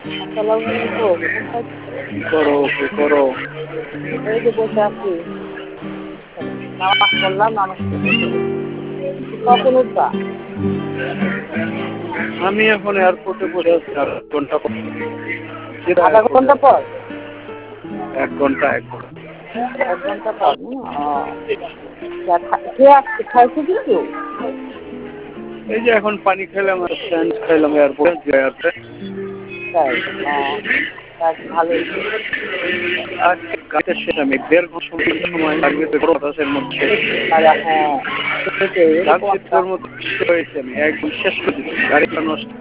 আসসালামু আলাইকুম। কোথায়? কি করো কি করো? এই যে বসে আছি। নামাজ পড়লাম, নামাজ পড়ে বসে গেছি। তুমি কখন উঠবা? আমি এখন এয়ারপোর্টে বসে আছি, আর 1 ঘন্টা পর সিধা আধা এয়ারপোর্টে ঘন্টা আছি। পর? 1 ঘন্টা। 1 ঘন্টা পর কে আসছে, খাইছে কিছু? এই যে এখন পানি খেলাম আর স্যান্ড খাইলাম এয়ারপোর্টে। তাই? তাই ভালোই তো। আজকে কাজের শেষ, আমি 1.5 ঘন্টা সময় লাগবে তো প্রসেসের মধ্যে। হ্যাঁ, সেটাই এরকম ভাবছি একটা। তোর মতো হয়েছে, আমি একদম শেষ করে দিচ্ছি গাড়িটা নষ্ট।